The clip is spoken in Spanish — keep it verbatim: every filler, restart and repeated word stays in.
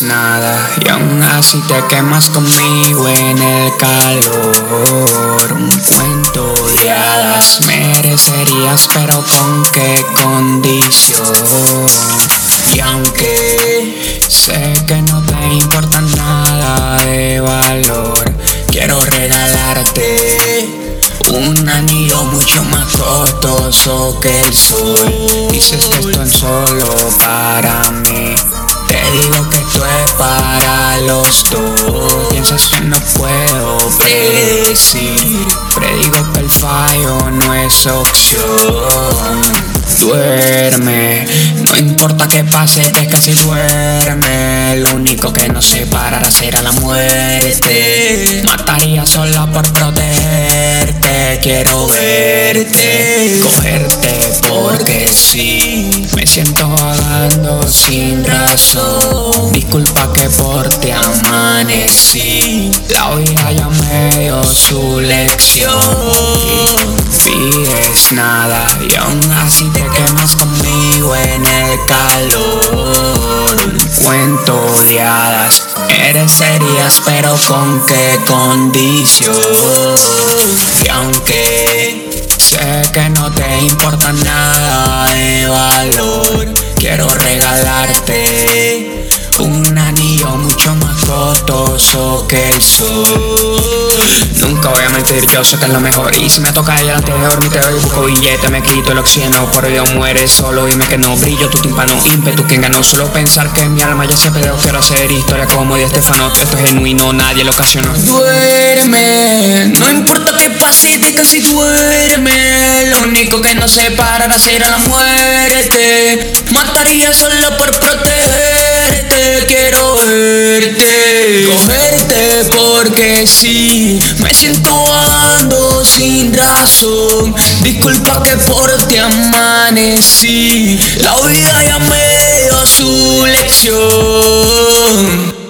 nada y aún así te quemas conmigo en el calor. Un cuento de hadas merecerías, pero ¿con qué condición? Y aunque sé que no te importa nada de valor, quiero regalarte un anillo mucho más costoso que el sol. Dices que esto es solo para mí, te digo que esto es para los dos. Piensas que no puedo predecir, predigo que el fallo no es opción. Duerme, no importa que pase, descansa y duerme. Lo único que nos separará será la muerte. Mataría solo por protegerte. Quiero verte, cogerte porque sí. Me siento vagando sin razón. Disculpa que por ti amanecí. La vida ya me dio su lección. Pides nada y aún así te quemas conmigo en el calor. Un cuento de hadas merecerías, pero ¿con qué condición? Y aunque sé que no te importa nada de valor, quiero regalarte un anillo mucho más costoso que el sol. Nunca voy a mentir, yo sé que es lo mejor. Y si me toca ella antes de dormir te doy busco billete, me quito el oxígeno. Por Dios muere solo, dime que no brillo tu tímpano, ímpetu quien ganó. Solo pensar que mi alma ya se perdió. Quiero hacer historia como Di Stefano. Esto es genuino, nadie lo ocasionó. Duerme, no importa que pase, te casi duerme. Lo único que nos separará será la muerte. Mataría solo por protegerte. Quiero verte, cogerte porque sí. Me siento vagando sin razón. Disculpa que por ti amanecí. La vida ya me dio su lección.